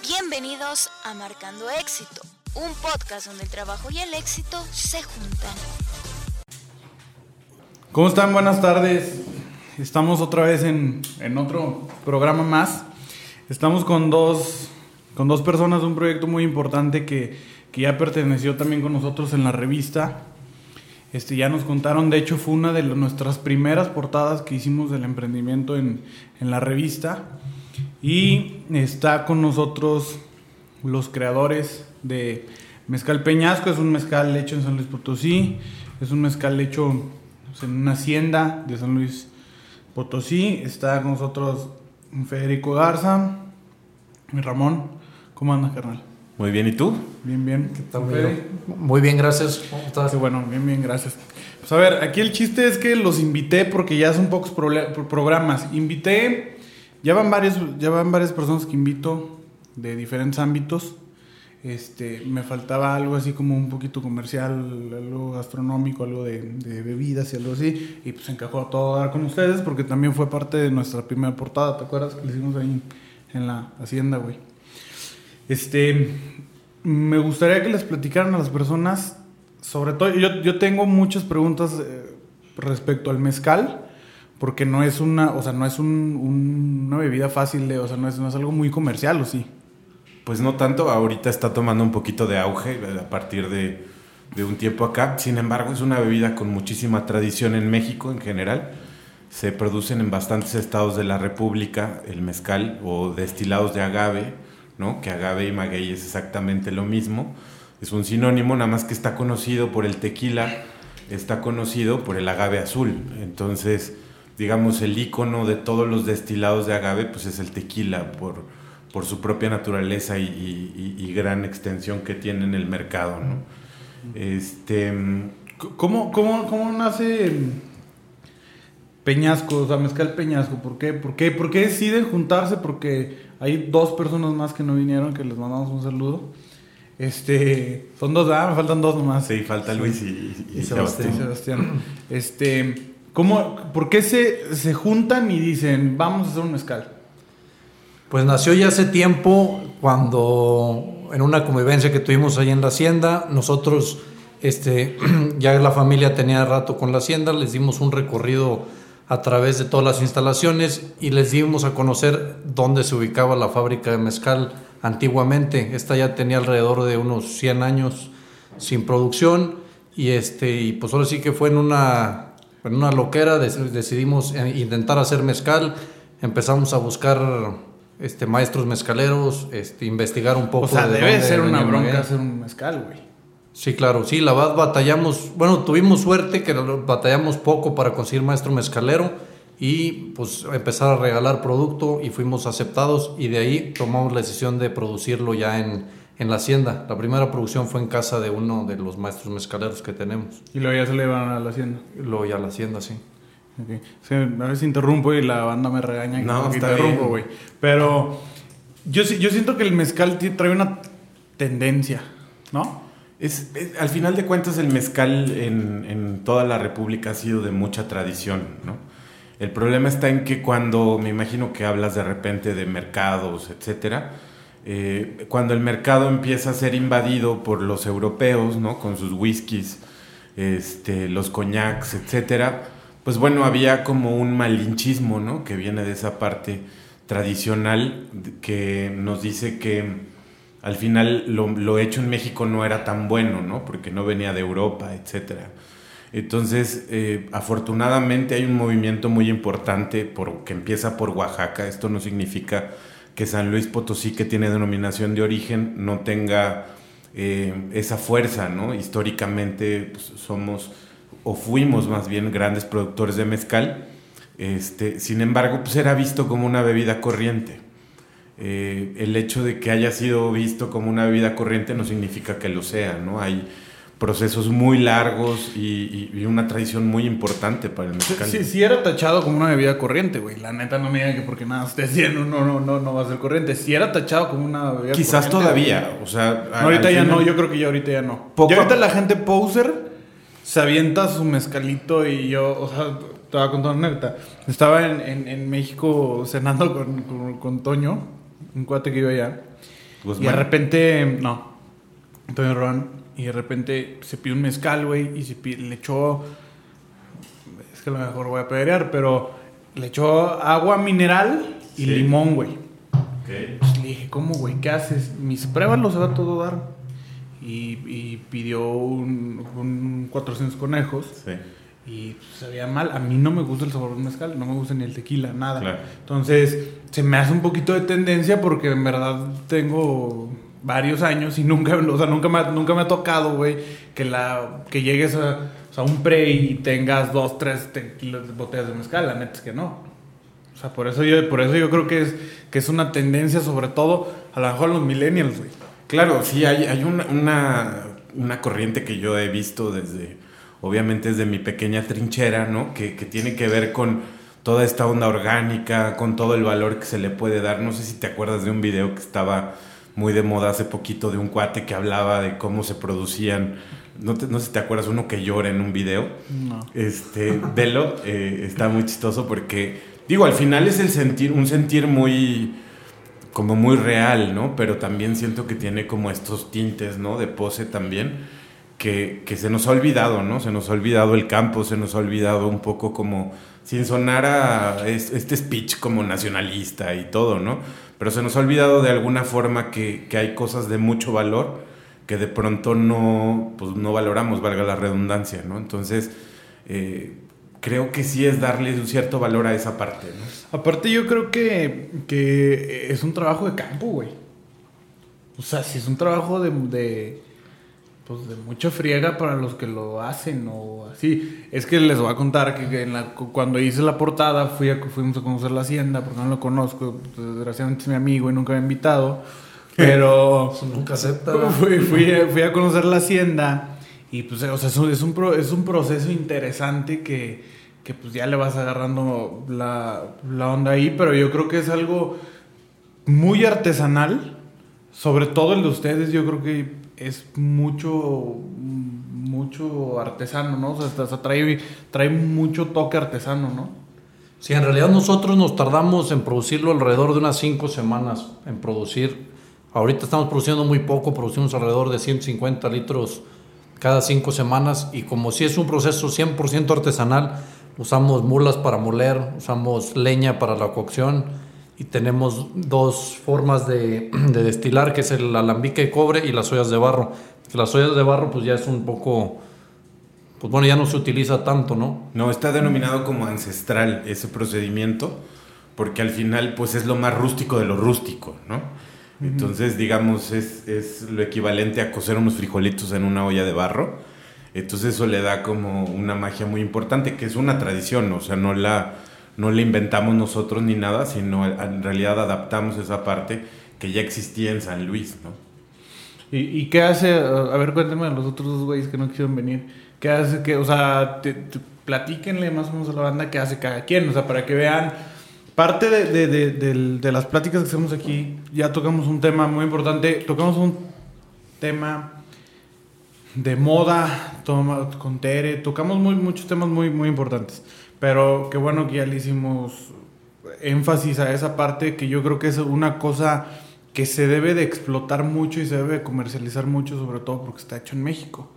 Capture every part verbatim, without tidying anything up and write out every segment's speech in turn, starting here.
Bienvenidos a Marcando Éxito, un podcast donde el trabajo y el éxito se juntan. ¿Cómo están? Buenas tardes. Estamos otra vez en, en otro programa más. Estamos con dos, con dos personas de un proyecto muy importante que, que ya perteneció también con nosotros en la revista. Este, ya nos contaron, de hecho fue una de nuestras primeras portadas que hicimos del emprendimiento en, en la revista. Y está con nosotros los creadores de Mezcal Peñasco. Es un mezcal hecho en San Luis Potosí. Es un mezcal hecho pues, en una hacienda de San Luis Potosí. Está con nosotros Federico Garza y Ramón. ¿Cómo andas, carnal? Muy bien, ¿y tú? Bien, bien. ¿Qué tal, Fede? Muy bien, gracias. ¿Cómo estás? Qué bueno, bien, bien, gracias. Pues a ver, aquí el chiste es que los invité porque ya son pocos pro- programas. Invité... Ya van varios, ya van varias personas que invito de diferentes ámbitos. Este, me faltaba algo así como un poquito comercial, algo gastronómico, algo de, de bebidas y algo así. Y pues encajó todo a dar con ustedes porque también fue parte de nuestra primera portada. ¿Te acuerdas que le hicimos ahí en la hacienda, güey? Este, me gustaría que les platicaran a las personas, sobre todo, yo, yo tengo muchas preguntas eh, respecto al mezcal. Porque no es una, o sea, no es un, un, una bebida fácil, de, o sea, no es, no es algo muy comercial, ¿o sí? Pues no tanto, ahorita está tomando un poquito de auge a partir de, de un tiempo acá. Sin embargo, es una bebida con muchísima tradición en México en general. Se producen en bastantes estados de la República el mezcal o destilados de agave, ¿no? Que agave y maguey es exactamente lo mismo. Es un sinónimo, nada más que está conocido por el tequila, está conocido por el agave azul. Entonces, digamos, el ícono de todos los destilados de agave pues es el tequila por, por su propia naturaleza y, y, y gran extensión que tiene en el mercado, ¿no? Este, ¿Cómo, cómo, cómo nace Peñasco, o sea, Mezcal Peñasco? ¿Por qué? ¿Por qué? ¿Por qué deciden juntarse? Porque hay dos personas más que no vinieron, que les mandamos un saludo. Este, son dos, ah, me faltan dos nomás. Sí, falta Luis y, y, y Sebastián. Sebastián. Este... ¿Cómo, ¿Por qué se, se juntan y dicen, vamos a hacer un mezcal? Pues nació ya hace tiempo, cuando en una convivencia que tuvimos ahí en la hacienda, nosotros, este, ya la familia tenía rato con la hacienda, les dimos un recorrido a través de todas las instalaciones y les dimos a conocer dónde se ubicaba la fábrica de mezcal antiguamente. Esta ya tenía alrededor de unos cien años sin producción y, este, y pues ahora sí que fue en una... En una loquera decidimos intentar hacer mezcal, empezamos a buscar este, maestros mezcaleros, este, investigar un poco. O sea, de debe ser una bronca bien. hacer un mezcal, güey. Sí, claro, sí, la verdad batallamos, bueno, tuvimos suerte que batallamos poco para conseguir maestro mezcalero y pues empezar a regalar producto y fuimos aceptados y de ahí tomamos la decisión de producirlo ya en... en la hacienda. La primera producción fue en casa de uno de los maestros mezcaleros que tenemos. Y luego ya se le van a la hacienda. Luego ya a la hacienda, sí. Okay. Sí, a veces interrumpo y la banda me regaña. No, que está interrumpo, bien. güey. Pero yo, yo siento que el mezcal trae una tendencia, ¿no? Es, es, al final de cuentas, el mezcal en, en toda la República ha sido de mucha tradición, ¿no? El problema está en que cuando, me imagino que hablas de repente de mercados, etcétera, Eh, cuando el mercado empieza a ser invadido por los europeos, ¿no? Con sus whiskies, este, los coñacs, etcétera, pues bueno, había como un malinchismo, ¿no? Que viene de esa parte tradicional que nos dice que al final lo, lo hecho en México no era tan bueno, ¿no? Porque no venía de Europa, etcétera. Entonces, eh, afortunadamente hay un movimiento muy importante por, que empieza por Oaxaca. Esto no significa que San Luis Potosí, que tiene denominación de origen, no tenga eh, esa fuerza, ¿no? Históricamente pues, somos, o fuimos más bien, grandes productores de mezcal. Este, sin embargo, pues era visto como una bebida corriente. Eh, el hecho de que haya sido visto como una bebida corriente no significa que lo sea, ¿no? Hay procesos muy largos y, y, y una tradición muy importante para el mezcal. Sí, sí era tachado como una bebida corriente, güey. La neta no me digan que porque nada esté haciendo no, no, no, no va a ser corriente. Sí era tachado como una bebida Quizás corriente. todavía, güey. o sea... No, ahorita ya final... no, yo creo que ya ahorita ya no. Poco... Ya ahorita la gente poser se avienta su mezcalito y yo, o sea, te voy a contar una anécdota. Estaba en, en, en México cenando con, con, con Toño, un cuate que iba allá. Guzmán. Y de repente, no, Antonio Ron, y de repente se pide un mezcal, güey, y se pide, le echó, es que a lo mejor voy a pederear, pero le echó agua mineral y Sí. limón, güey. Okay. Pues le dije, ¿cómo, güey? ¿Qué haces? Mis pruébalo, se va a todo dar. Y, y pidió un, un cuatrocientos conejos. Sí. Y pues, sabía mal. A mí no me gusta el sabor del mezcal, no me gusta ni el tequila, nada. Claro. Entonces, se me hace un poquito de tendencia porque en verdad tengo varios años y nunca, o sea, nunca me, ha- nunca me ha tocado, güey, que la que llegues a, o sea, un pre y tengas dos, tres tequilas, botellas de mezcal. La neta es que no. O sea, por eso yo, por eso yo creo que es, que es una tendencia, sobre todo, a lo mejor a los millennials, güey. Claro, sí, hay, hay una, una, una corriente que yo he visto desde, obviamente desde mi pequeña trinchera, ¿no? Que, que tiene que ver con toda esta onda orgánica, con todo el valor que se le puede dar. No sé si te acuerdas de un video que estaba muy de moda hace poquito de un cuate que hablaba de cómo se producían, no, te, no sé si te acuerdas, uno que llora en un video. No. Este, velo, eh, está muy chistoso porque, digo, al final es el sentir, un sentir muy... como muy real, ¿no? Pero también siento que tiene como estos tintes, ¿no? De pose también, que, que se nos ha olvidado, ¿no? Se nos ha olvidado el campo, se nos ha olvidado un poco como, sin sonar a es- este speech como nacionalista y todo, ¿no? Pero se nos ha olvidado de alguna forma que, que hay cosas de mucho valor que de pronto no, pues no valoramos, valga la redundancia, ¿no? Entonces, eh, creo que sí es darle un cierto valor a esa parte, ¿no? Aparte yo creo que, que es un trabajo de campo, güey. O sea, si es un trabajo de, de, pues de mucha friega para los que lo hacen o así. Es que les voy a contar que, que en la, cuando hice la portada fui a, fuimos a conocer la hacienda, porque no lo conozco, desgraciadamente es mi amigo y nunca me ha invitado. Pero Eso nunca acepta. fui, fui, a- fui a conocer la hacienda y pues, o sea, es un, es un, pro- es un proceso interesante que, que pues ya le vas agarrando la, la onda ahí, pero yo creo que es algo muy artesanal, sobre todo el de ustedes, yo creo que es mucho, mucho artesano, ¿no? O sea, hasta- hasta trae, trae mucho toque artesano, ¿no? Sí, en realidad nosotros nos tardamos en producirlo alrededor de unas cinco semanas en producir. Ahorita estamos produciendo muy poco, producimos alrededor de ciento cincuenta litros cada cinco semanas y como si es un proceso cien por ciento artesanal, usamos mulas para moler, usamos leña para la cocción y tenemos dos formas de, de destilar, que es el alambique de cobre y las ollas de barro. Que las ollas de barro pues ya es un poco, pues bueno, ya no se utiliza tanto, ¿no? No, está denominado como ancestral ese procedimiento, porque al final pues es lo más rústico de lo rústico, ¿no? Entonces, digamos, es, es lo equivalente a cocer unos frijolitos en una olla de barro. Entonces eso le da como una magia muy importante, que es una tradición, o sea, no la, no la inventamos nosotros ni nada, sino en realidad adaptamos esa parte que ya existía en San Luis, ¿no? ¿Y, y qué hace? A ver, cuéntenme a los otros dos güeyes que no quisieron venir. ¿Qué hace? Que, o sea, te, te- platíquenle más o menos a la banda qué hace cada quien. O sea, para que vean. Parte de, de, de, de- de las pláticas que hacemos aquí, ya tocamos un tema muy importante. Tocamos un tema de moda toma, con Tere. Tocamos muy, muchos temas muy, muy importantes. Pero qué bueno que ya le hicimos énfasis a esa parte, que yo creo que es una cosa que se debe de explotar mucho y se debe de comercializar mucho, sobre todo porque está hecho en México.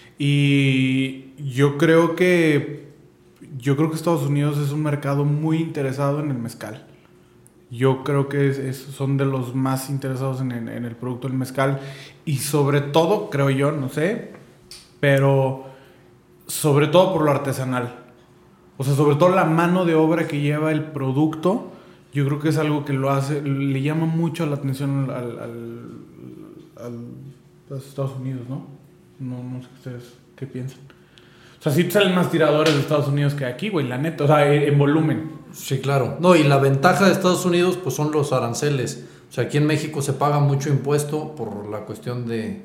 Y yo creo que yo creo que Estados Unidos es un mercado muy interesado en el mezcal. Yo creo que es, es- son de los más interesados en, en- en el producto del mezcal. Y sobre todo, creo yo, no sé, pero sobre todo por lo artesanal. O sea, sobre todo la mano de obra que lleva el producto, yo creo que es algo que lo hace, le llama mucho la atención al, al, al- al- a los Estados Unidos, ¿no? No, no sé ustedes qué piensan. O sea, sí salen más tiradores de Estados Unidos que aquí, güey, la neta. O sea, en, en volumen. Sí, claro. No, y la ventaja de Estados Unidos pues son los aranceles. O sea, aquí en México se paga mucho impuesto por la cuestión de,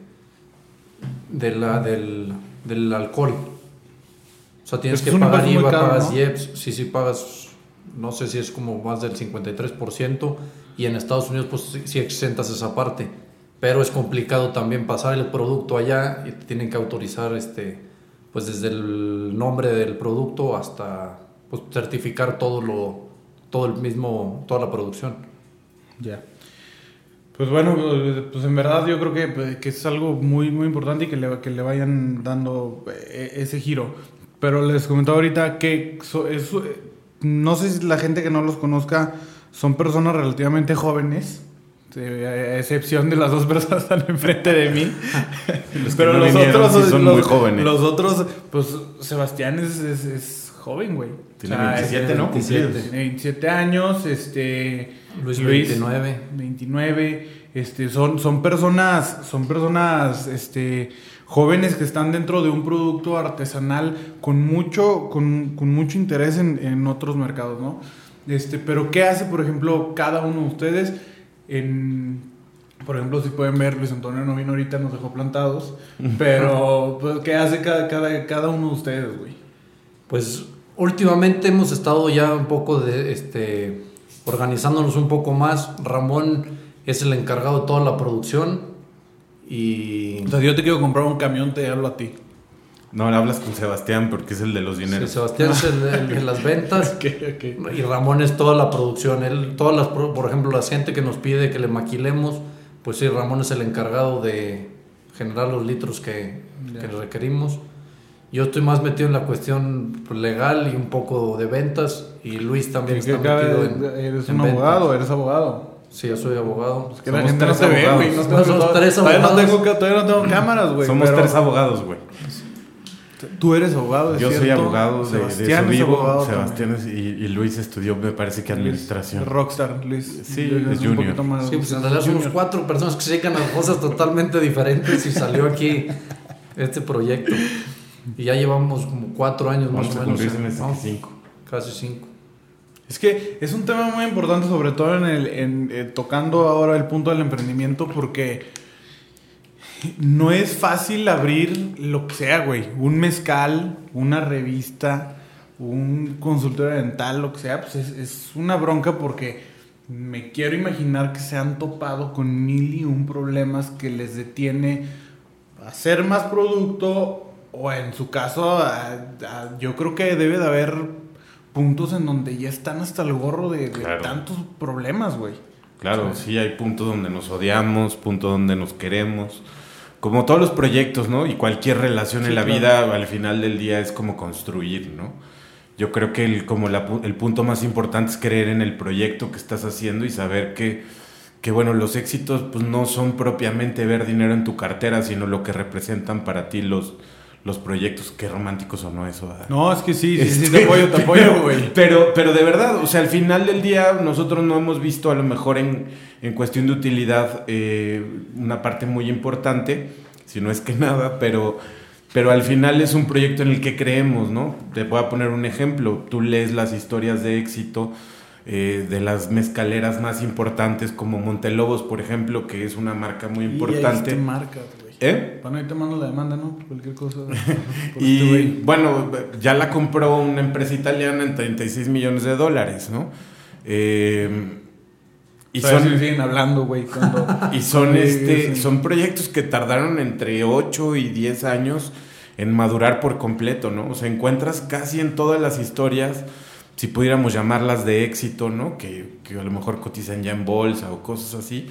de la, del, del alcohol. O sea, tienes Es que un pagar impuesto muy I V A, caro, pagas ¿no? I E P S, sí, sí pagas, no sé si es como más del cincuenta y tres por ciento, y en Estados Unidos pues sí, sí exentas esa parte, pero es complicado también pasar el producto allá y te tienen que autorizar este, pues desde el nombre del producto hasta pues certificar todo lo, todo el mismo, toda la producción. Ya. Pues bueno, pues en verdad yo creo que, que es algo muy, muy importante y que le, que le vayan dando ese giro. Pero les comentaba ahorita que so, es, no sé si la gente que no los conozca son personas relativamente jóvenes, a excepción de las dos personas que están enfrente de mí. Los pero no los vinieron, otros sí son los, muy jóvenes. Los otros, pues Sebastián es, es, es joven, güey. Tiene o sea, veintisiete, ¿no? veintisiete. Tiene veintisiete años, este... Luis, veintinueve. veintinueve, este, son, son personas, son personas, este, jóvenes que están dentro de un producto artesanal con mucho, con, con mucho interés en, en otros mercados, ¿no? Este, pero ¿qué hace, por ejemplo, cada uno de ustedes? En, por ejemplo, si pueden ver, Luis Antonio no vino ahorita, nos dejó plantados, pero pues, ¿qué hace cada, cada, cada uno de ustedes, güey? Pues últimamente hemos estado ya un poco de, este, organizándonos un poco más. Ramón es el encargado de toda la producción y... O sea, si yo te quiero comprar un camión, te hablo a ti. No, le hablas con Sebastián porque es el de los dineros. Sí, Sebastián es el, el de las ventas. Okay, okay. Y Ramón es toda la producción. Él, todas las, por ejemplo, la gente que nos pide que le maquilemos, pues sí, Ramón es el encargado de generar los litros que, que requerimos. Yo estoy más metido en la cuestión legal y un poco de ventas. Y Luis también ¿Qué, está qué, metido en ¿Eres en un ventas. abogado? ¿Eres abogado? Sí, yo soy abogado. Es que la Somos gente no tres te ve, abogados. güey. No No, somos tres todavía no abogados. tengo, todavía no tengo cámaras, güey. Somos pero tres abogados, güey. Tú eres abogado, ¿es Yo soy cierto? abogado de, de Sebastián eso es vivo. abogado Sebastián es, y, y Luis estudió, me parece que administración. Es rockstar, Luis. Sí, Luis es un junior. poquito más- Sí, pues en realidad somos junior. cuatro personas que se dedican a cosas totalmente diferentes y salió aquí este proyecto. Y ya llevamos como cuatro años Vamos más a o menos. cumplir en- ese vamos, cinco. Casi cinco. Es que es un tema muy importante, sobre todo en el en, eh, tocando ahora el punto del emprendimiento, porque no es fácil abrir lo que sea, güey. Un mezcal, una revista, un consultorio dental, lo que sea, pues es, es una bronca porque me quiero imaginar que se han topado con mil y un problemas que les detiene a hacer más producto o en su caso, a- a- yo creo que debe de haber puntos en donde ya están hasta el gorro de, de Claro. tantos problemas, güey. Claro, sí, hay puntos donde nos odiamos, puntos donde nos queremos. Como todos los proyectos, ¿no? Y cualquier relación Sí, en la claro. vida, al final del día, es como construir, ¿no? Yo creo que el, como la pu- el punto más importante es creer en el proyecto que estás haciendo y saber que, que, bueno, los éxitos pues no son propiamente ver dinero en tu cartera, sino lo que representan para ti los, los proyectos. Qué romántico sonó eso. ¿Verdad? No, es que sí, sí, sí, Este, te apoyo, te apoyo, güey. Pero, pero de verdad, o sea, al final del día nosotros no hemos visto a lo mejor en, en cuestión de utilidad eh, una parte muy importante, si no es que nada, pero, pero al final es un proyecto en el que creemos, ¿no? Te voy a poner un ejemplo. Tú lees las historias de éxito eh, de las mezcaleras más importantes como Montelobos, por ejemplo, que es una marca muy importante. Y ahí te marcas, güey. ¿Eh? Bueno, ahí te mando la demanda, ¿no? Por cualquier cosa. por este Y güey. bueno, ya la compró una empresa italiana en treinta y seis millones de dólares, ¿no? Eh, y Todavía son, sí siguen hablando, güey. Cuando... y son, Sí, este, sí. son proyectos que tardaron entre ocho y diez años en madurar por completo, ¿no? O sea, encuentras casi en todas las historias, si pudiéramos llamarlas de éxito, ¿no? Que, que a lo mejor cotizan ya en bolsa o cosas así,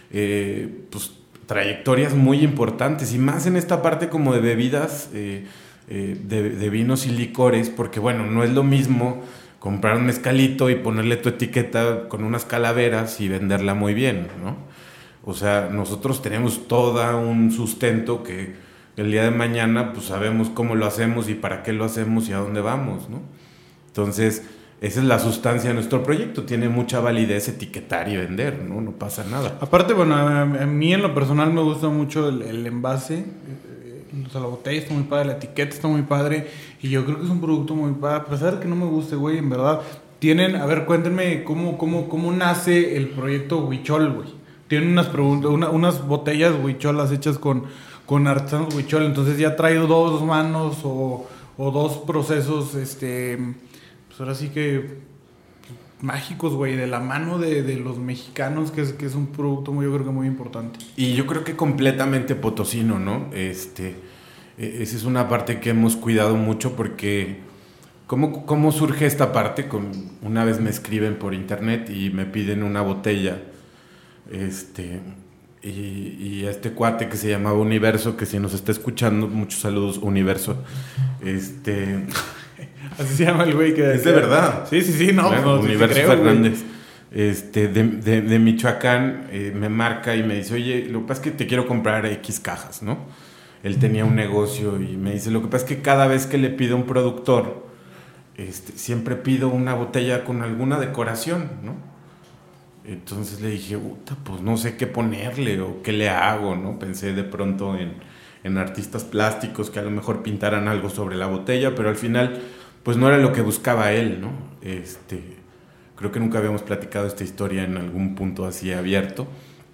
eh, pues trayectorias muy importantes y más en esta parte como de bebidas, eh, eh, de, de vinos y licores, porque bueno, no es lo mismo comprar un mezcalito y ponerle tu etiqueta con unas calaveras y venderla muy bien, ¿no? O sea, nosotros tenemos todo un sustento que el día de mañana pues sabemos cómo lo hacemos y para qué lo hacemos y a dónde vamos, ¿no? Entonces, esa es la sustancia de nuestro proyecto, tiene mucha validez etiquetar y vender, ¿no? No pasa nada. Aparte, bueno, a, a mí en lo personal me gusta mucho el, el envase. eh, O sea, la botella está muy padre, la etiqueta está muy padre. Y yo creo que es un producto muy padre. A pesar de que no me guste, güey, en verdad. Tienen, a ver, cuéntenme cómo, cómo, cómo nace el proyecto Huichol, güey. Tienen unas, preguntas, una, unas botellas Huicholas hechas con, con artesanos Huichol. Entonces ya trae dos manos o, o dos procesos, este... Pues ahora sí que mágicos, güey, de la mano de, de los mexicanos, que es, que es un producto muy, yo creo que muy importante. Y yo creo que completamente potosino, ¿no? Este, eh, esa es una parte que hemos cuidado mucho porque ¿cómo, cómo surge esta parte? Con, una vez me escriben por internet y me piden una botella Este, y, y a este cuate que se llamaba Universo, que si nos está escuchando, muchos saludos, Universo. Este... Así se llama el güey que... Es de verdad. Sí, sí, sí, no. Bueno, no Universo creo, Fernández. Este, de, de, de Michoacán, eh, me marca y me dice, oye, lo que pasa es que te quiero comprar X cajas, ¿no? Él tenía un negocio y me dice, lo que pasa es que cada vez que le pido a un productor, este, siempre pido una botella con alguna decoración, ¿no? Entonces le dije, puta, pues no sé qué ponerle o qué le hago, ¿no? Pensé de pronto en, en artistas plásticos que a lo mejor pintaran algo sobre la botella, pero al final, pues no era lo que buscaba él, ¿no? Este, creo que nunca habíamos platicado esta historia en algún punto así abierto.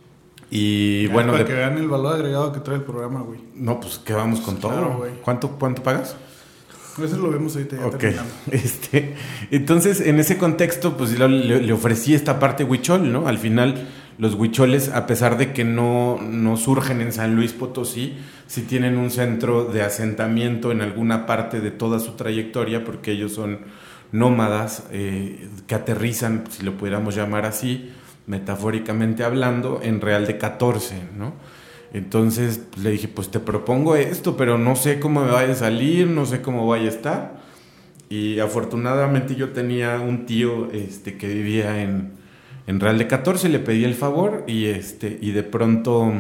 Y ya, bueno... Para de, que vean el valor agregado que trae el programa, güey. No, pues que vamos con todo. Claro, güey. ¿Cuánto, ¿Cuánto pagas? Eso lo vemos ahorita ya Ok, terminando. este, entonces en ese contexto pues le, le ofrecí esta parte huichol, ¿no? Al final los huicholes, a pesar de que no, no surgen en San Luis Potosí, sí tienen un centro de asentamiento en alguna parte de toda su trayectoria, porque ellos son nómadas eh, que aterrizan, si lo pudiéramos llamar así, metafóricamente hablando, en Real de catorce, ¿no? Entonces le dije, pues te propongo esto, pero no sé cómo me vaya a salir, no sé cómo vaya a estar. Y afortunadamente yo tenía un tío este, que vivía en, en Real de catorce, le pedí el favor y, este, y de pronto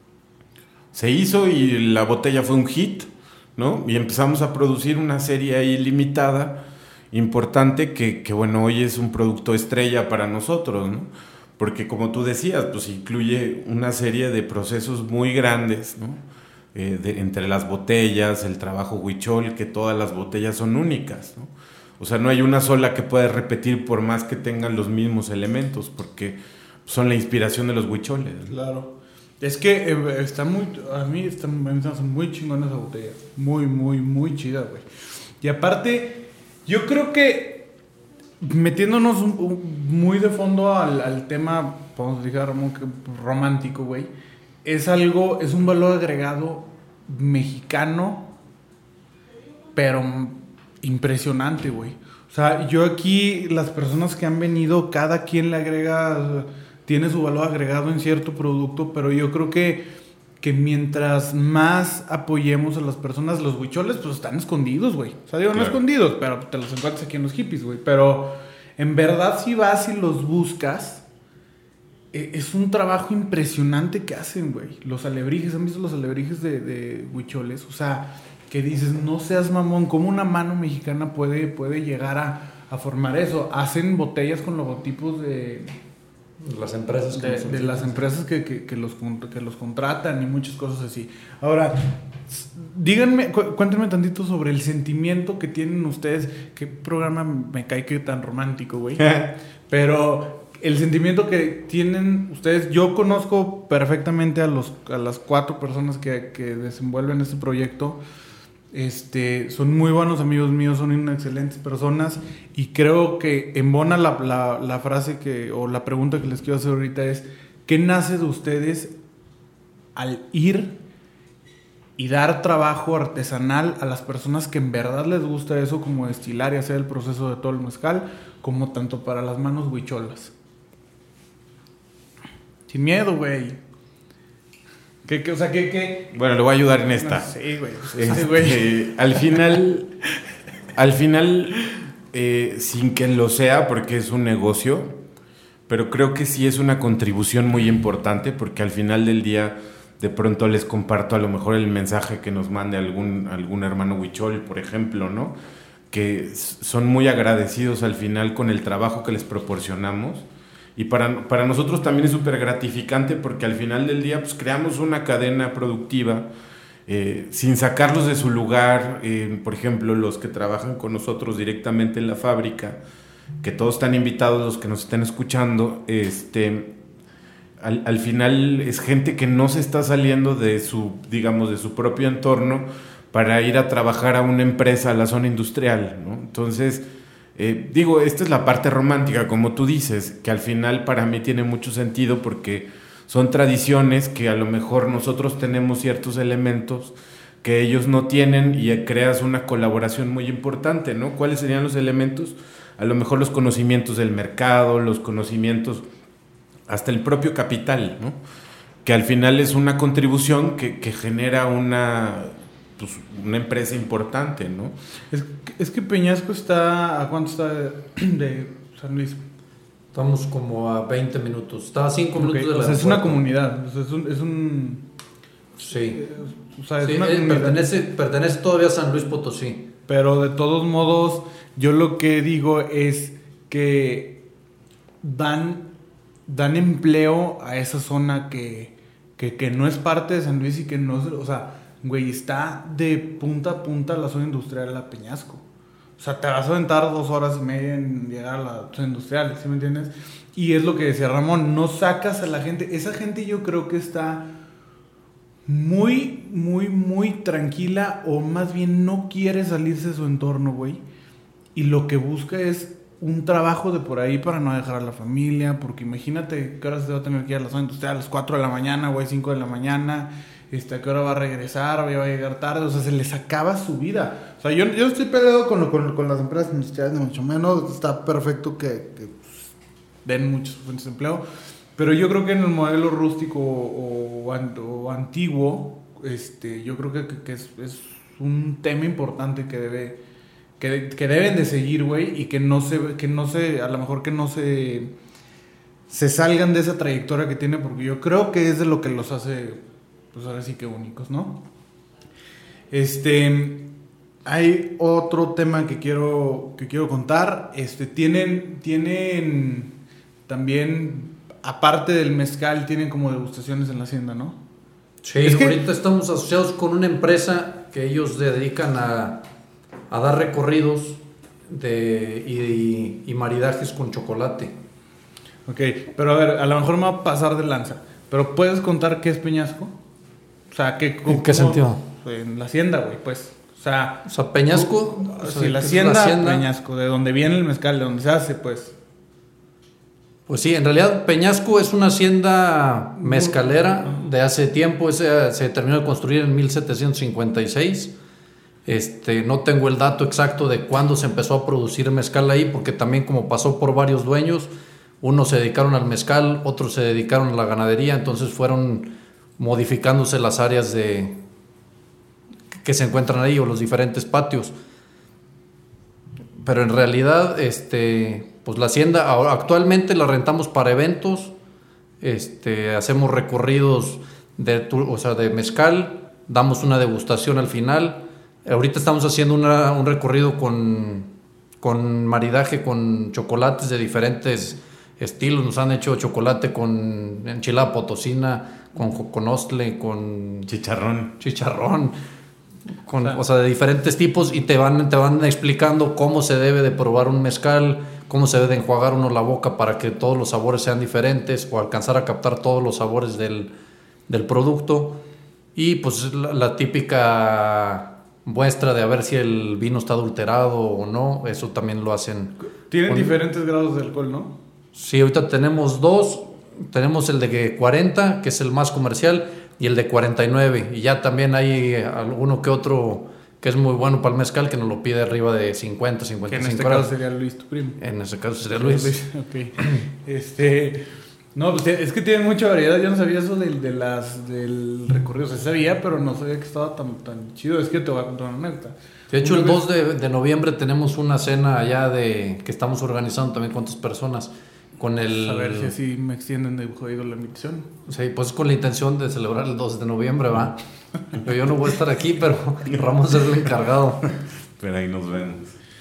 se hizo y la botella fue un hit, ¿no? Y empezamos a producir una serie ahí limitada, importante, que, que bueno, hoy es un producto estrella para nosotros, ¿no? Porque como tú decías, pues incluye una serie de procesos muy grandes, ¿no? Eh, de, entre las botellas, el trabajo huichol, que todas las botellas son únicas, ¿no? O sea, no hay una sola que pueda repetir por más que tengan los mismos elementos, porque son la inspiración de los huicholes, ¿no? Claro. Es que eh, está muy... A mí está, me está muy chingona esa botella. Muy, muy, muy chida, güey. Y aparte, yo creo que... Metiéndonos un, un, muy de fondo al, al tema, podemos decir, romántico, güey, es algo, es un valor agregado mexicano, pero impresionante, güey. O sea, yo aquí, las personas que han venido, cada quien le agrega, tiene su valor agregado en cierto producto, pero yo creo que que mientras más apoyemos a las personas, los huicholes pues están escondidos, güey. O sea, digo, claro, no escondidos, pero te los encuentras aquí en los hippies, güey. Pero en verdad si vas y los buscas, eh, es un trabajo impresionante que hacen, güey. Los alebrijes, ¿han visto los alebrijes de, de huicholes? O sea, que dices, no seas mamón, ¿cómo una mano mexicana puede, puede llegar a, a formar eso? Hacen botellas con logotipos de... Las empresas que de, de las empresas que, que, que, los, que los contratan y muchas cosas así. Ahora, díganme, cu- cuéntenme tantito sobre el sentimiento que tienen ustedes. Qué programa me cae que tan romántico, güey. Pero el sentimiento que tienen ustedes, yo conozco perfectamente a los a las cuatro personas que, que desenvuelven este proyecto. Este, son muy buenos amigos míos, son unas excelentes personas y creo que embona la, la, la frase que, o la pregunta que les quiero hacer ahorita es, ¿qué nace de ustedes al ir y dar trabajo artesanal a las personas que en verdad les gusta eso, como destilar y hacer el proceso de todo el mezcal, como tanto para las manos huicholas? Sin miedo, güey. ¿Qué, qué, o sea, ¿qué, qué? Bueno, le voy a ayudar en esta. No, sí, güey. Este, Sí, güey. al final, al final eh, sin que lo sea, porque es un negocio, pero creo que sí es una contribución muy importante, porque al final del día, de pronto les comparto a lo mejor el mensaje que nos mande algún, algún hermano huichol, por ejemplo, ¿no? Que son muy agradecidos al final con el trabajo que les proporcionamos. Y para, para nosotros también es súper gratificante porque al final del día pues, creamos una cadena productiva eh, sin sacarlos de su lugar. Eh, por ejemplo, los que trabajan con nosotros directamente en la fábrica, que todos están invitados, los que nos estén escuchando, este, al, al final es gente que no se está saliendo de su, digamos, de su propio entorno para ir a trabajar a una empresa, a la zona industrial, ¿no? Entonces... Eh, digo, esta es la parte romántica, como tú dices, que al final para mí tiene mucho sentido porque son tradiciones que a lo mejor nosotros tenemos ciertos elementos que ellos no tienen y creas una colaboración muy importante, ¿no? ¿Cuáles serían los elementos? A lo mejor los conocimientos del mercado, los conocimientos hasta el propio capital, ¿no? Que al final es una contribución que, que genera una, pues, una empresa importante, ¿no? Es, es que Peñasco está, ¿a cuánto está de, de San Luis? Estamos como a veinte minutos. Está a cinco Okay. minutos de la. O sea, es una comunidad. O sea, es un, es un sí. O sea, es sí, una eh, comunidad. pertenece, pertenece todavía a San Luis Potosí. Pero de todos modos, yo lo que digo es que dan, dan empleo a esa zona que, que, que no es parte de San Luis y que no es, o sea, güey, está de punta a punta la zona industrial de la Peñasco. O sea, te vas a aventar dos horas y media en llegar a la zona industrial, ¿sí me entiendes? Y es lo que decía Ramón, no sacas a la gente, esa gente yo creo que está muy, muy, muy tranquila, o más bien no quiere salirse de su entorno, güey. Y lo que busca es un trabajo de por ahí para no dejar a la familia, porque imagínate qué hora se va a tener que ir a la zona industrial, a las cuatro de la mañana, güey, cinco de la mañana, este, a qué hora va a regresar, güey, va a llegar tarde, o sea, se les acaba su vida. O sea, yo, yo estoy peleado con, lo, con, con las empresas industriales, mucho menos, está perfecto que, que pues, den muchos fuentes de empleo, pero yo creo que en el modelo rústico o, o, o antiguo, este, yo creo que, que, que es, es un tema importante que debe, que, que deben de seguir, güey, y que no se, que no se, a lo mejor que no se, se salgan de esa trayectoria que tiene, porque yo creo que es de lo que los hace, pues ahora sí que únicos, ¿no? Este, hay otro tema que quiero, que quiero contar, este, tienen, tienen también, aparte del mezcal, tienen como degustaciones en la hacienda, ¿no? Sí, Es que- ahorita estamos asociados con una empresa que ellos se dedican a, a dar recorridos de, y, y maridajes con chocolate. Ok, pero a ver, a lo mejor me va a pasar de lanza, pero ¿puedes contar qué es Peñasco? O sea, ¿qué, ¿En qué sentido? En la hacienda, güey, pues. O sea, O sea, Peñasco. tú- o sea, sí, ¿qué la es hacienda, Peñasco, de donde viene el mezcal, de donde se hace, pues. Pues sí, en realidad Peñasco es una hacienda mezcalera de hace tiempo. Ese se terminó de construir en mil setecientos cincuenta y seis. Este, no tengo el dato exacto de cuándo se empezó a producir mezcal ahí, porque también como pasó por varios dueños, unos se dedicaron al mezcal, otros se dedicaron a la ganadería, entonces fueron modificándose las áreas de que se encuentran ahí o los diferentes patios. Pero en realidad, este, pues la hacienda ahora, actualmente la rentamos para eventos, este, hacemos recorridos de, tu- o sea, de mezcal, damos una degustación al final. Ahorita estamos haciendo una- un recorrido con, con maridaje con chocolates de diferentes estilos. Nos han hecho chocolate con enchilada potosina, con joconostle, con Chicharrón. chicharrón, con, O sea, o sea, de diferentes tipos, y te van, te van explicando cómo se debe de probar un mezcal, cómo se debe de enjuagar uno la boca para que todos los sabores sean diferentes o alcanzar a captar todos los sabores del, del producto. Y pues la, la típica muestra de a ver si el vino está adulterado o no, eso también lo hacen. Tienen con- diferentes grados de alcohol, ¿no? Sí, ahorita tenemos dos. Tenemos el de cuarenta, que es el más comercial, y el de cuarenta y nueve. Y ya también hay alguno que otro que es muy bueno para el mezcal, que nos lo pide arriba de cincuenta, Que cincuenta y en cinco este caso grados. sería Luis, tu primo. En ese caso sería Luis. Ok. Este. No, pues es que tienen mucha variedad. Yo no sabía eso del, de las, del recorrido. Se sabía, pero no sabía que estaba tan, tan chido. Es que te voy a contar una anécdota. De hecho, Una el vez- dos de, de noviembre tenemos una cena allá de que estamos organizando también cuántas personas. Con el. A ver si así me extienden de jodido la invitación. Sí, pues con la intención de celebrar el dos de noviembre, va. Pero yo no voy a estar aquí, pero Ramos es el encargado. Pero ahí nos vemos.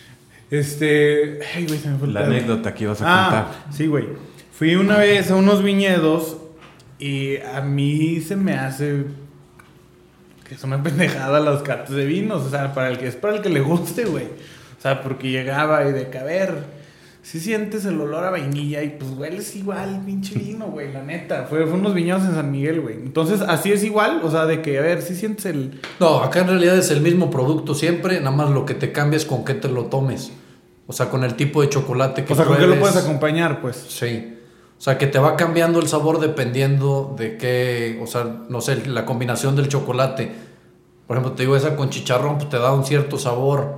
Este. Ay, güey, se me fue el La pedo. anécdota que ibas a Ah, contar. sí, güey. Fui una vez a unos viñedos y a mí se me hace que es una pendejada las cartas de vinos. O sea, para el que es para el que le guste, güey. O sea, porque llegaba y de que, a ver, si sientes el olor a vainilla y pues hueles igual, pinche vino, güey, la neta. Fue, fue unos viñedos en San Miguel, güey. Entonces, así es igual. O sea, de que, a ver, si sientes el... No, acá en realidad es el mismo producto siempre, nada más lo que te cambia es con qué te lo tomes. O sea, con el tipo de chocolate que O sea, ¿con qué lo pruebes. puedes acompañar, pues? Sí. O sea, que te va cambiando el sabor dependiendo de qué, o sea, no sé, la combinación del chocolate. Por ejemplo, te digo, esa con chicharrón pues te da un cierto sabor, pero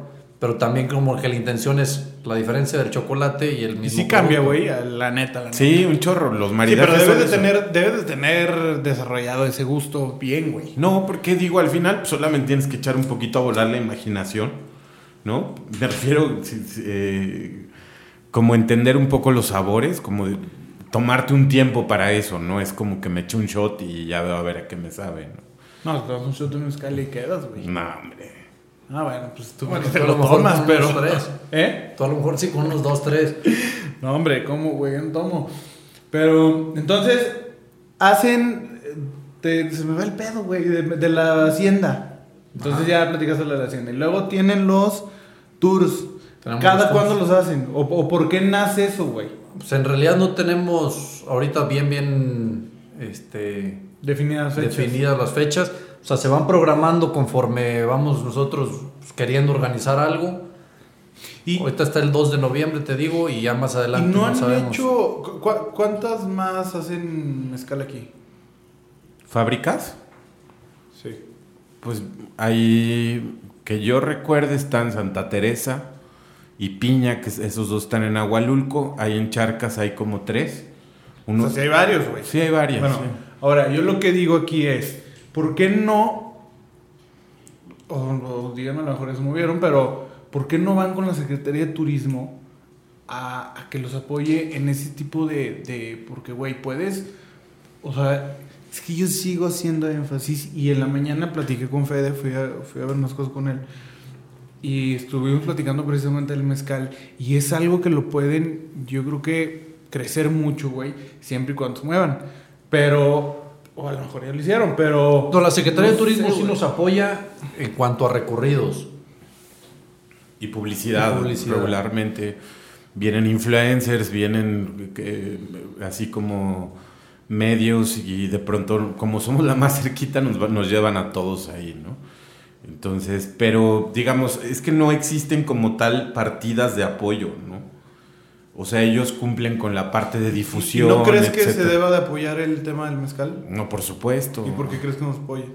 pero también como que la intención es la diferencia del chocolate y el mismo. Y sí cambia, güey, la neta, la neta. Sí, un chorro, los Sí, maridajes. pero debes de, son eso. tener, debes de tener desarrollado ese gusto bien, güey. No, porque digo, al final pues, solamente tienes que echar un poquito a volar la imaginación, ¿no? Me refiero, sí, sí, eh, como entender un poco los sabores, como de tomarte un tiempo para eso, ¿no? Es como que me eché un shot y ya veo a ver a qué me sabe, ¿no? No, te das un shot de mezcal y quedas, güey. No, hombre. Ah, bueno, pues tú Bueno, te tú a lo lo mejor tomas, con pero... unos tres. ¿Eh? Tú a lo mejor sí con unos dos, tres. No, hombre, ¿cómo, güey? Yo no tomo. Pero, entonces, hacen... te- se me va el pedo, güey, de, de la hacienda. Entonces ya platicaste de la hacienda. Y luego tienen los tours. Tenemos ¿Cada los cuándo tours. los hacen? ¿O, o por qué nace eso, güey? Pues en realidad no tenemos ahorita bien, bien, este... Definidas fechas. definidas las fechas. O sea, se van programando conforme vamos nosotros pues, queriendo organizar algo. Y, Ahorita está el dos de noviembre, te digo, y ya más y adelante no no, han sabemos. hecho... cu- cu- ¿Cuántas más hacen mezcal aquí? ¿Fábricas? Sí. Pues hay, que yo recuerde, están Santa Teresa y Piña, que esos dos están en Agualulco. Hay en Charcas, hay como tres. Uno, O sea, sí hay varios, güey. sí hay varias. Bueno, sí. ahora, yo lo que digo aquí es, ¿por qué no, o, o díganme, a lo mejor se movieron, pero ¿por qué no van con la Secretaría de Turismo a, a que los apoye en ese tipo de, de porque, güey, puedes, o sea, es que yo sigo haciendo énfasis y en la mañana platiqué con Fede, fui a, fui a ver unas cosas con él y estuvimos platicando precisamente del mezcal y es algo que lo pueden, yo creo que crecer mucho, güey, siempre y cuando se muevan. Pero, o a lo mejor ya lo hicieron, pero... No, la Secretaría no de Turismo sé, sí güey. nos apoya en cuanto a recorridos. Y publicidad, Y publicidad. regularmente. Vienen influencers, vienen eh, así como medios y de pronto, como somos la más cerquita, nos, va- nos llevan a todos ahí, ¿no? Entonces, pero digamos, es que no existen como tal partidas de apoyo, ¿no? O sea, ellos cumplen con la parte de ¿Y difusión, no crees que se etcétera. deba de apoyar el tema del mezcal? No, por supuesto. ¿Y por qué crees que nos apoye?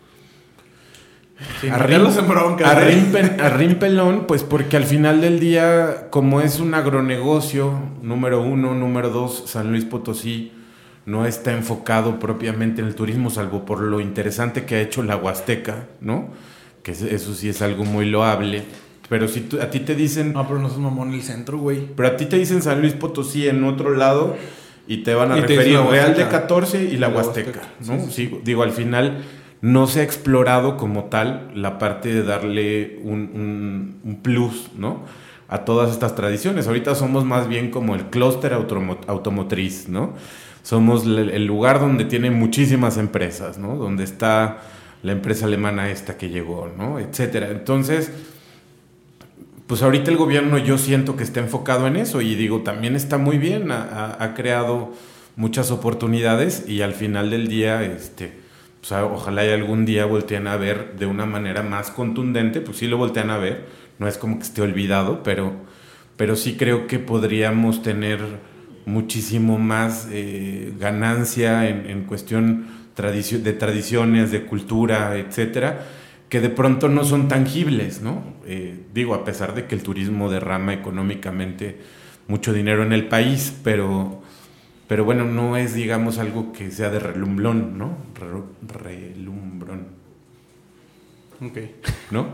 Sin Arrim- meterlos en broncas, güey. arrimpen- Arrimpelón, pues porque al final del día, como es un agronegocio, número uno, número dos, San Luis Potosí no está enfocado propiamente en el turismo, salvo por lo interesante que ha hecho la Huasteca, ¿no? Que es- eso sí es algo muy loable. Pero si tú- a ti te dicen, No, pero no es mamón el centro, güey. pero a ti te dicen San Luis Potosí en otro lado y te van a Y te referir dicen la Real de Huasteca. catorce y la La Huasteca, Huasteca. ¿no? Sí, sí, Sí, digo, al final no se ha explorado como tal la parte de darle un, un- un plus, ¿no? A todas estas tradiciones. Ahorita somos más bien como el clúster automo- automotriz, ¿no? Somos el, el lugar donde tienen muchísimas empresas, ¿no? Donde está la empresa alemana esta que llegó, ¿no? Etcétera. Entonces, pues ahorita el gobierno yo siento que está enfocado en eso y digo, también está muy bien, ha, ha- ha creado muchas oportunidades y al final del día, este, pues, a- ojalá y algún día volteen a ver de una manera más contundente, pues sí lo voltean a ver, no es como que esté olvidado, pero, pero sí creo que podríamos tener muchísimo más eh, ganancia en, en cuestión tradicio- de tradiciones, de cultura, etcétera, que de pronto no son tangibles, ¿no? Eh, digo, a pesar de que el turismo derrama económicamente mucho dinero en el país, pero, pero bueno, no es, digamos, algo que sea de relumbrón, ¿no? Re- relumbrón, Ok. ¿no?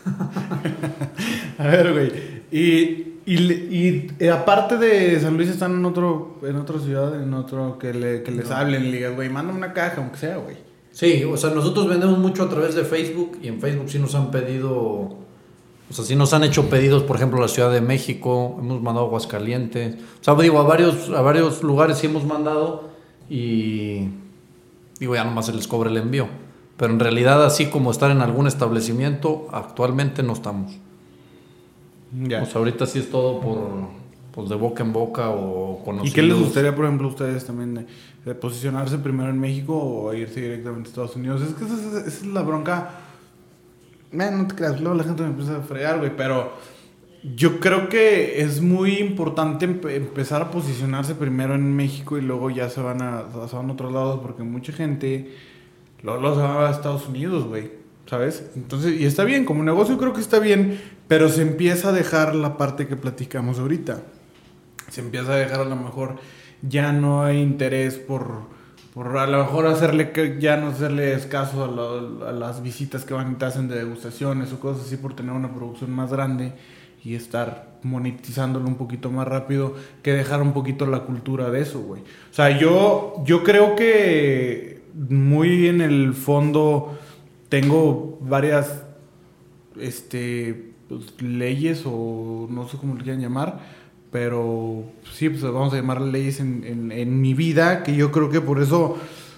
A ver, güey. Y, y, y, eh, aparte de San Luis, están en otro en otra ciudad, en otro que, le, que les hablen, le digas, güey, mándame una caja, aunque sea, güey. Sí, o sea, nosotros vendemos mucho a través de Facebook y en Facebook sí nos han pedido, o sea, sí nos han hecho pedidos, por ejemplo, a la Ciudad de México, hemos mandado a Aguascalientes, o sea, digo, a varios, a varios lugares sí hemos mandado y digo, ya nomás se les cobra el envío. Pero en realidad, así como estar en algún establecimiento, actualmente no estamos. Ya. O sea, ahorita sí es todo por, pues, de boca en boca o conocidos. ¿Y qué les gustaría, por ejemplo, a ustedes también de, de posicionarse primero en México o irse directamente a Estados Unidos? Es que esa, es- esa es la bronca. Man, no te creas, luego la gente me empieza a fregar, güey, pero yo creo que es muy importante empe- empezar a posicionarse primero en México y luego ya se van a, se van a otros lados porque mucha gente luego, luego se va a Estados Unidos, güey. ¿sabes? Entonces, y está bien, como negocio creo que está bien, pero se empieza a dejar la parte que platicamos ahorita. Se empieza a dejar a lo mejor, ya no hay interés por, por a lo mejor hacerle, ya no hacerle caso a, lo, a las visitas que van y te hacen de degustaciones o cosas así por tener una producción más grande y estar monetizándolo un poquito más rápido, que dejar un poquito la cultura de eso, güey. O sea, yo, yo creo que muy en el fondo tengo varias este, pues, leyes o no sé cómo le quieran llamar, pero sí, pues vamos a llamar leyes en, en, en mi vida, que yo creo que por eso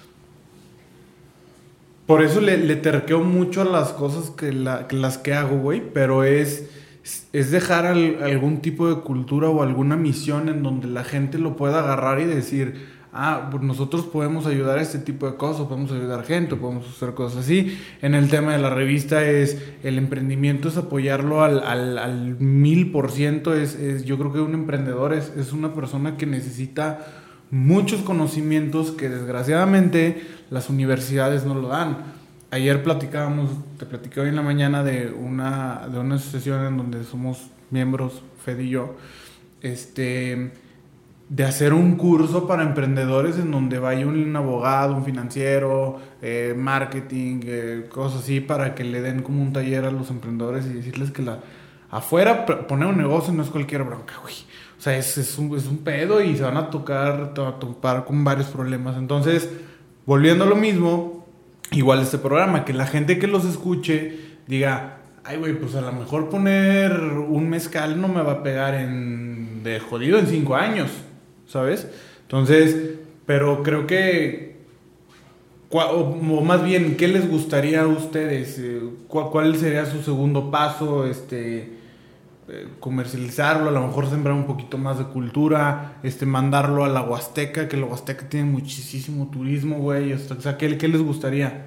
por eso le, le terqueo mucho a las cosas que, la, que las que hago, güey, pero es, es dejar al, algún tipo de cultura o alguna misión en donde la gente lo pueda agarrar y decir, ah, pues nosotros podemos ayudar a este tipo de cosas, podemos ayudar gente, podemos hacer cosas así. En el tema de la revista es, el emprendimiento es apoyarlo al, al, al mil por ciento. Es, es, yo creo que un emprendedor es, es una persona que necesita muchos conocimientos que desgraciadamente las universidades no lo dan. Ayer platicábamos, te platicé hoy en la mañana de una, de una asociación en donde somos miembros, Fede y yo, este... de hacer un curso para emprendedores en donde vaya un abogado, un financiero, eh, marketing, eh, cosas así, para que le den como un taller a los emprendedores y decirles que la afuera poner un negocio no es cualquier bronca, güey. O sea, es, es, un, es un pedo y se van a tocar, a topar con varios problemas. Entonces, volviendo a lo mismo, igual este programa, que la gente que los escuche diga, ay, güey, pues a lo mejor poner un mezcal no me va a pegar en de jodido en cinco años. ¿Sabes? Entonces, pero creo que, o más bien, ¿qué les gustaría a ustedes? ¿Cuál sería su segundo paso? Este, comercializarlo, a lo mejor sembrar un poquito más de cultura, este, mandarlo a la Huasteca, que la Huasteca tiene muchísimo turismo, güey. O sea, ¿qué, qué les gustaría?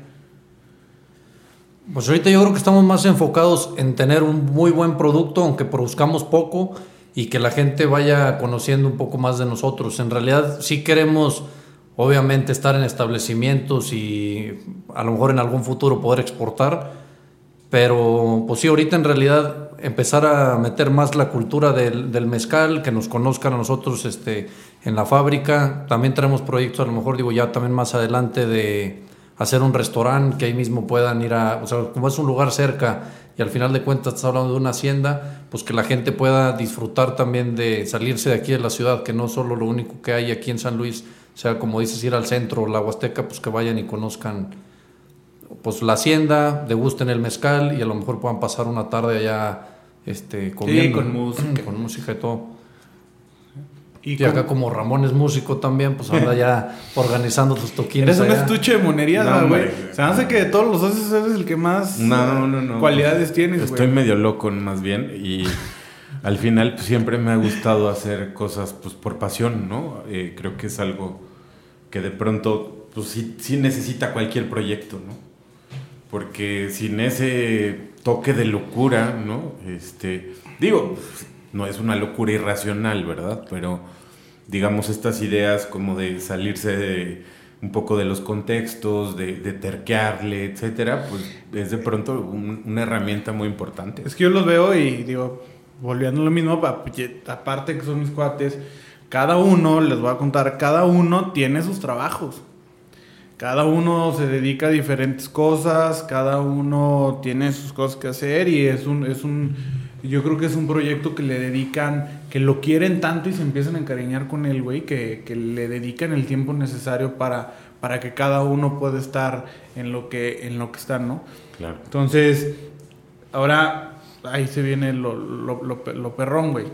Pues ahorita yo creo que estamos más enfocados en tener un muy buen producto, aunque produzcamos poco, y que la gente vaya conociendo un poco más de nosotros. En realidad sí queremos, obviamente, estar en establecimientos y a lo mejor en algún futuro poder exportar, pero pues sí, ahorita en realidad empezar a meter más la cultura del, del mezcal, que nos conozcan a nosotros este, en la fábrica. También tenemos proyectos, a lo mejor digo ya también más adelante, de hacer un restaurante que ahí mismo puedan ir a, o sea, como es un lugar cerca y al final de cuentas estás hablando de una hacienda, pues que la gente pueda disfrutar también de salirse de aquí de la ciudad, que no solo lo único que hay aquí en San Luis sea, como dices, ir al centro o la Huasteca, pues que vayan y conozcan pues la hacienda, degusten el mezcal y a lo mejor puedan pasar una tarde allá este, comiendo. Sí, con música. Con música y todo. Y, y acá como Ramón es músico también, pues anda ya organizando tus toquines. Eres un allá. estuche de monerías, no, güey. güey. Se hace que de todos los socios eres el que más no, no, no, cualidades tienes, güey. Estoy medio loco más bien y al final pues, siempre me ha gustado hacer cosas pues por pasión, ¿no? Eh, creo que es algo que de pronto pues sí, sí necesita cualquier proyecto, ¿no? Porque sin ese toque de locura, ¿no? Este, digo, no es una locura irracional, ¿verdad? Pero digamos estas ideas como de salirse de un poco de los contextos, de, de terquearle, etcétera, pues es de pronto un, una herramienta muy importante. Es que yo los veo y digo, volviendo a lo mismo, aparte que son mis cuates, cada uno, les voy a contar, cada uno tiene sus trabajos. Cada uno se dedica a diferentes cosas, cada uno tiene sus cosas que hacer y es un, es un, yo creo que es un proyecto que le dedican, que lo quieren tanto y se empiezan a encariñar con él, güey, que, que le dedican el tiempo necesario para, para que cada uno pueda estar en lo que, en lo que está, ¿no? Claro. Entonces, ahora ahí se viene lo, lo, lo, lo perrón, güey.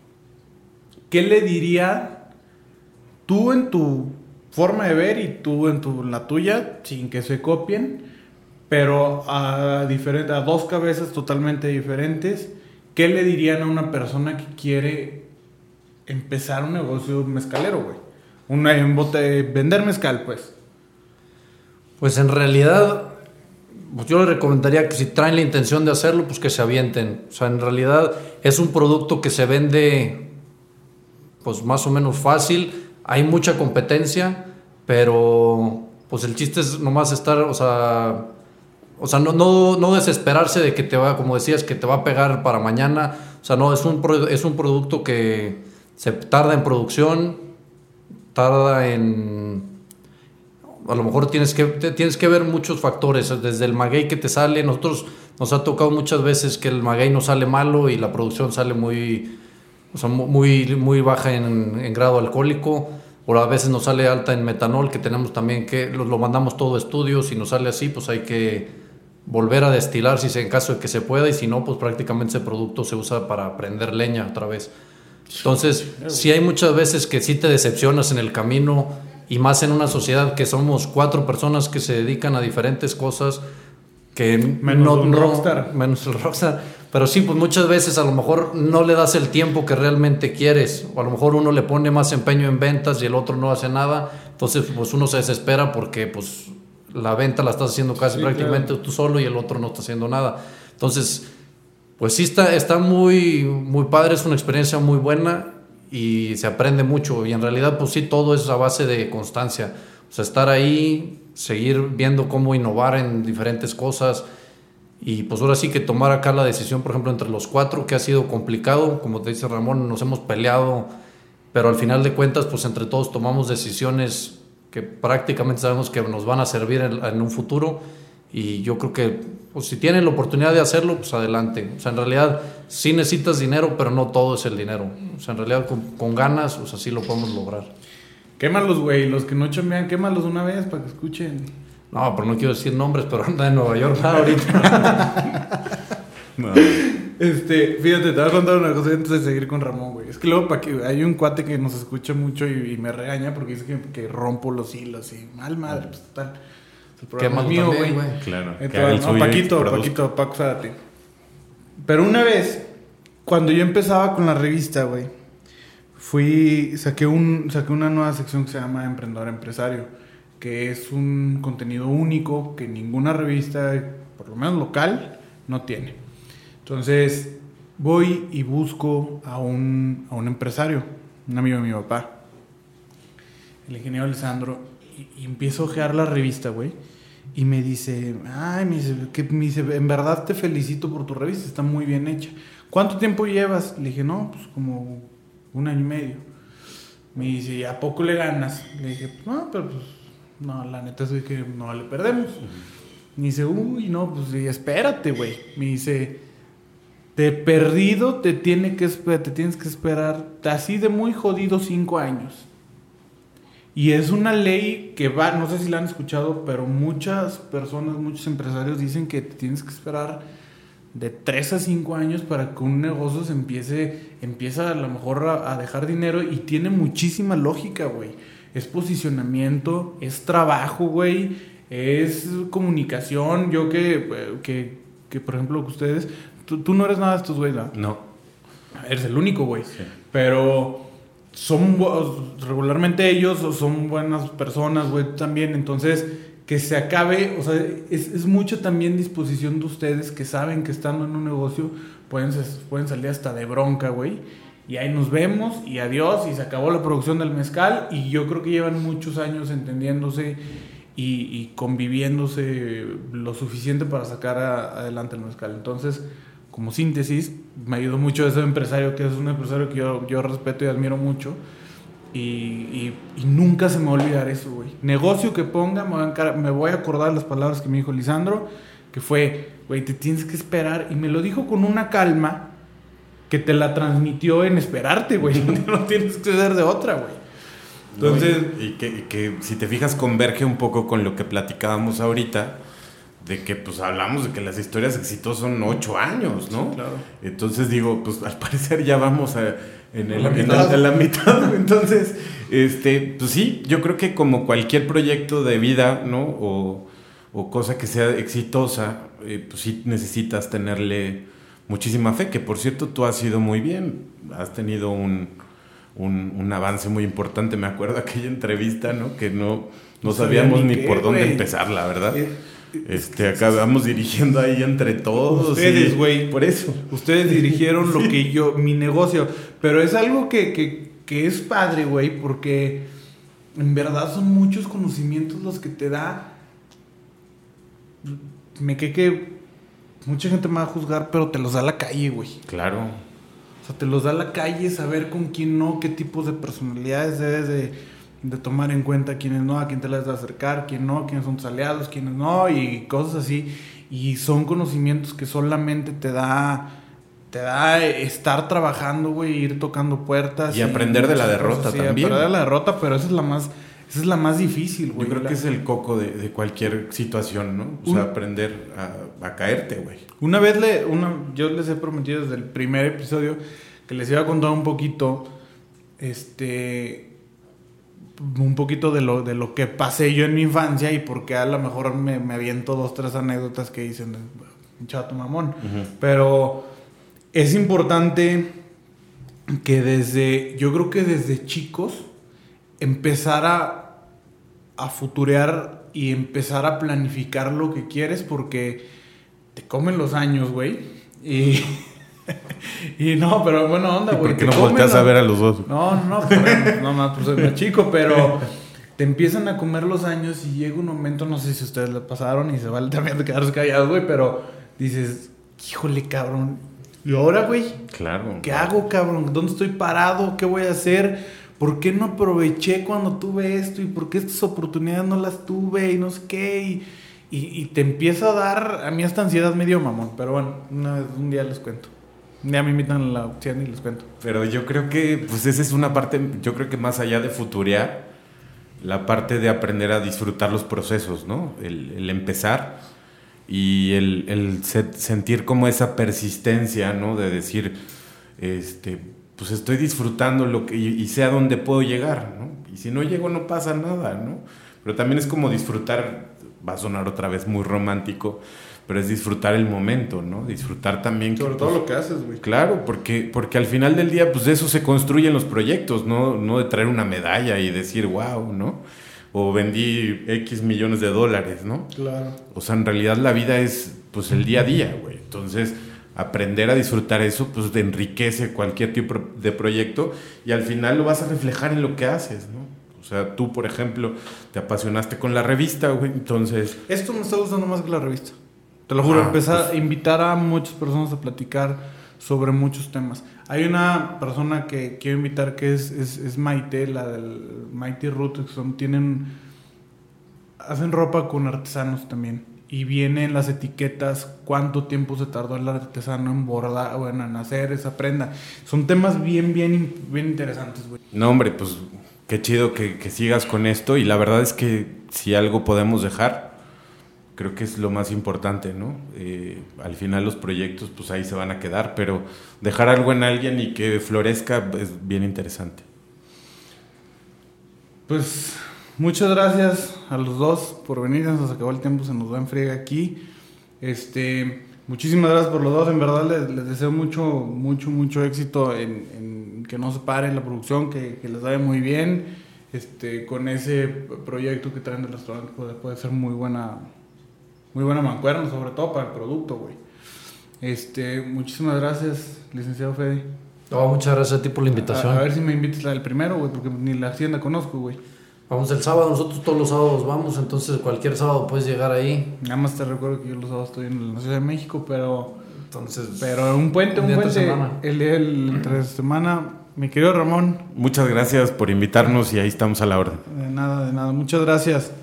¿Qué le diría tú en tu forma de ver y tú en tu, la tuya, sin que se copien, pero a, diferente, a dos cabezas totalmente diferentes? ¿Qué le dirían a una persona que quiere empezar un negocio mezcalero, güey? Una, un bote, vender mezcal, pues. Pues en realidad, pues yo les recomendaría que si traen la intención de hacerlo, pues que se avienten. O sea, en realidad es un producto que se vende pues más o menos fácil. Hay mucha competencia, pero pues el chiste es nomás estar, o sea, O sea, no, no, no desesperarse de que te va, como decías, que te va a pegar para mañana. O sea, no, es un, pro, es un producto que se tarda en producción, tarda en... A lo mejor tienes que, tienes que ver muchos factores, desde el maguey que te sale. Nosotros nos ha tocado muchas veces que el maguey no sale malo y la producción sale muy, o sea, muy, muy baja en, en grado alcohólico. O a veces nos sale alta en metanol, que tenemos también que, lo, lo mandamos todo a estudios, y nos sale así, pues hay que volver a destilar si se, en caso de que se pueda, y si no, pues prácticamente ese producto se usa para prender leña otra vez. Entonces, sí hay muchas veces que sí te decepcionas en el camino, y más en una sociedad que somos cuatro personas que se dedican a diferentes cosas, que menos no, un no, rockstar. Menos el rockstar. Pero sí, pues muchas veces a lo mejor no le das el tiempo que realmente quieres, o a lo mejor uno le pone más empeño en ventas y el otro no hace nada. Entonces, pues uno se desespera porque pues la venta la estás haciendo casi sí, prácticamente claro. tú solo, y el otro no está haciendo nada. Entonces, pues sí está, está muy, muy padre, es una experiencia muy buena y se aprende mucho. Y en realidad, pues sí, todo es a base de constancia. O sea, estar ahí, seguir viendo cómo innovar en diferentes cosas. Y pues ahora sí que tomar acá la decisión, por ejemplo, entre los cuatro, que ha sido complicado. Como te dice Ramón, nos hemos peleado, pero al final de cuentas, pues entre todos tomamos decisiones que prácticamente sabemos que nos van a servir en, en un futuro. Y yo creo que pues, si tienen la oportunidad de hacerlo, pues adelante. O sea, en realidad sí necesitas dinero, pero no todo es el dinero. O sea, en realidad con, con ganas, o sea, sí lo podemos lograr. Quémalos, güey, los que no chambean, quémalos una vez para que escuchen. No, pero no quiero decir nombres, pero anda en Nueva York ahorita. No. Este, fíjate, te voy a contar una cosa antes de seguir con Ramón, güey. Es que luego para que hay un cuate que nos escucha mucho y, y me regaña porque dice que, que rompo los hilos y mal madre, pues tal. El programa es mío, güey. Claro. Entonces, no, Paquito, Paquito, Paco, sábate. Pero una vez, cuando yo empezaba con la revista, güey, fui, saqué un, saqué una nueva sección que se llama Emprendedor Empresario, que es un contenido único que ninguna revista, por lo menos local, no tiene. Entonces, voy y busco a un, a un empresario, un amigo de mi papá, el ingeniero Alessandro, y, y empiezo a ojear la revista, güey, y me dice, ay, me dice, que, me dice, en verdad te felicito por tu revista, está muy bien hecha. ¿Cuánto tiempo llevas? Le dije, no, pues como un año y medio. Me dice, ¿y a poco le ganas? Le dije, no, pero pues, no, la neta es que no le perdemos. Me dice, uy, no, pues espérate, güey. Me dice, de perdido te, tiene que, te tienes que esperar así de muy jodido cinco años. Y es una ley que va, no sé si la han escuchado, pero muchas personas, muchos empresarios dicen que te tienes que esperar de tres a cinco años para que un negocio se empiece, empieza a lo mejor a, a dejar dinero, y tiene muchísima lógica, güey. Es posicionamiento, es trabajo, güey, es comunicación. Yo que, que, que por ejemplo, ustedes, tú, tú no eres nada de estos, güey, ¿no? No. Eres el único, güey. Sí. Pero son, regularmente ellos son buenas personas, güey, también. Entonces, que se acabe, o sea, es, es mucho también disposición de ustedes, que saben que estando en un negocio pueden, pueden salir hasta de bronca, güey. Y ahí nos vemos y adiós, y se acabó la producción del mezcal. Y yo creo que llevan muchos años entendiéndose y, y conviviéndose lo suficiente para sacar a, adelante el mezcal. Entonces, como síntesis, me ayudó mucho ese empresario, que es un empresario que yo, yo respeto y admiro mucho. Y, y, y nunca se me va a olvidar eso, güey. Negocio que ponga, me voy, a encar- me voy a acordar las palabras que me dijo Lisandro, que fue, güey, te tienes que esperar. Y me lo dijo con una calma que te la transmitió en esperarte, güey. No tienes que ser de otra, güey. Entonces... No, y, y, que, y que si te fijas converge un poco con lo que platicábamos ahorita, de que pues hablamos de que las historias exitosas son ocho años, ¿no? Sí, claro. Entonces digo, pues al parecer ya vamos a, en, el, la en, la, en la mitad. Entonces, este, pues sí, yo creo que como cualquier proyecto de vida, ¿no? O, o cosa que sea exitosa, eh, pues sí necesitas tenerle muchísima fe, que por cierto tú has ido muy bien, has tenido un, un, un avance muy importante. Me acuerdo aquella entrevista, ¿no? Que no, no sabíamos ni, ni qué, por dónde wey. empezar, la verdad. Eh, este, acabamos dirigiendo ahí entre todos. Ustedes, güey. Por eso. Ustedes dirigieron lo que yo, mi negocio. Pero es algo que, que, que es padre, güey, porque en verdad son muchos conocimientos los que te da me quedé que mucha gente me va a juzgar, pero te los da la calle, güey. Claro. O sea, te los da la calle, saber con quién no, qué tipos de personalidades debes de, de tomar en cuenta, quiénes no, a quién te las de acercar, quién no, quiénes son tus aliados, quiénes no, y cosas así. Y son conocimientos que solamente te da, te da estar trabajando, güey, ir tocando puertas. Y, y aprender de la derrota cosas, sí, también. Aprender de la derrota, pero esa es la más, esa es la más difícil, güey. Yo creo la... que es el coco de, de cualquier situación, ¿no? O sea, aprender a, a caerte, güey. Una vez le, una, yo les he prometido desde el primer episodio que les iba a contar un poquito, este, un poquito de lo, de lo que pasé yo en mi infancia y por qué a lo mejor me, me aviento dos, tres anécdotas que dicen, chato mamón. Uh-huh. Pero es importante que desde, yo creo que desde chicos, empezar a, a futurear y empezar a planificar lo que quieres porque te comen los años, güey. Y... y no, pero bueno, onda, güey. ¿Por qué no volteas a ver a los dos? No, no, no, pues, no más, pues soy más chico, pero te empiezan a comer los años y llega un momento, no sé si ustedes le pasaron y se vale también de quedarse callados, güey, pero dices, híjole, cabrón, ¿y ahora, güey? Claro. ¿Qué claro. hago, cabrón? ¿Dónde estoy parado? ¿Qué voy a hacer? ¿Por qué no aproveché cuando tuve esto? ¿Y por qué estas oportunidades no las tuve? Y no sé qué, y... Y, y te empieza a dar, a mí esta ansiedad me dio mamón, pero bueno, una vez, un día les cuento. Un día me invitan a la opción y les cuento. Pero yo creo que, pues esa es una parte, yo creo que más allá de futurear, la parte de aprender a disfrutar los procesos, ¿no? El, el empezar y el, el set, sentir como esa persistencia, ¿no? De decir, este, pues estoy disfrutando lo que, y, y sé a dónde puedo llegar, ¿no? Y si no llego no pasa nada, ¿no? Pero también es como disfrutar... Va a sonar otra vez muy romántico, pero es disfrutar el momento, ¿no? Disfrutar también... Sobre que, todo pues, lo que haces, güey. Claro, porque, porque al final del día, pues de eso se construyen los proyectos, ¿no? No de traer una medalla y decir, wow, ¿no? O vendí X millones de dólares, ¿no? Claro. O sea, en realidad la vida es, pues, el día a día, güey. Entonces, aprender a disfrutar eso, pues, te enriquece cualquier tipo de proyecto y al final lo vas a reflejar en lo que haces, ¿no? O sea, tú, por ejemplo, te apasionaste con la revista, güey, entonces... Esto me está gustando más que la revista. Te lo juro, ah, empezar pues... a invitar a muchas personas a platicar sobre muchos temas. Hay una persona que quiero invitar que es, es, es Maite, la del Maite Ruth, que son, tienen... Hacen ropa con artesanos también. Y vienen las etiquetas, cuánto tiempo se tardó el artesano en bordar, bueno, en hacer esa prenda. Son temas bien, bien, bien interesantes, güey. No, hombre, pues... Qué chido que, que sigas con esto y la verdad es que si algo podemos dejar, creo que es lo más importante, ¿no? Eh, al final los proyectos pues ahí se van a quedar, pero dejar algo en alguien y que florezca es bien interesante. Pues muchas gracias a los dos por venir, se nos acabó el tiempo, se nos va en friega aquí. Este, muchísimas gracias por los dos, en verdad les, les deseo mucho, mucho, mucho éxito en, en que no se pare la producción, que, que les vaya muy bien, este, con ese proyecto que traen del restaurante puede, puede ser muy buena, muy buena mancuerna, sobre todo para el producto, güey. Este, muchísimas gracias, licenciado Fede. Oh, muchas gracias a ti por la invitación. A, a ver si me invitas la del primero, güey, porque ni la hacienda conozco, güey. Vamos el sábado, nosotros todos los sábados vamos, entonces cualquier sábado puedes llegar ahí. Nada más te recuerdo que yo los sábados estoy en la Ciudad de México, pero... Entonces, pero un puente, un, un puente, el día el, entre semana, mi querido Ramón. Muchas gracias por invitarnos y ahí estamos a la orden. De nada, de nada, muchas gracias.